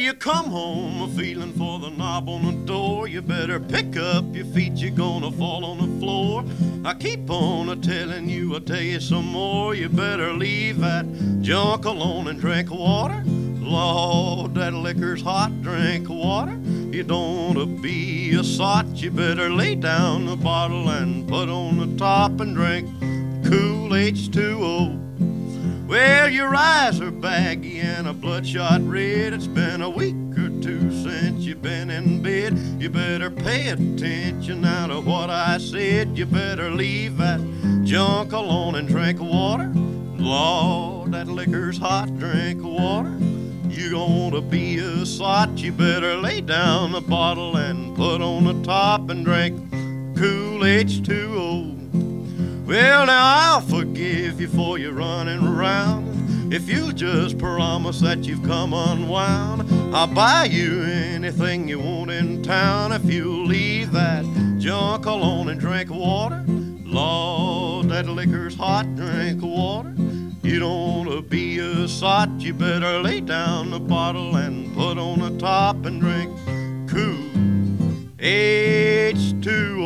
you come home a feeling for the knob on the door. You better pick up your feet, you're gonna fall on the floor. I keep on telling you, I'll tell you some more. You better leave that junk alone and drink water. Lord, that liquor's hot, drink water. You don't wanna be a sot, you better lay down the bottle and put on the top and drink cool H2O. Well, your eyes are baggy and a bloodshot red. It's been a week or two since you've been in bed. You better pay attention now to what I said. You better leave that junk alone and drink water. Lord, that liquor's hot, drink water. You gonna be a sot, you better lay down the bottle and put on the top and drink cool H2O. Well, now I'll forgive you for your running around if you just promise that you've come unwound. I'll buy you anything you want in town if you leave that junk alone and drink water. Lord, that liquor's hot, drink water. You don't wanna be a sot, you better lay down the bottle and put on the top and drink cool H2O.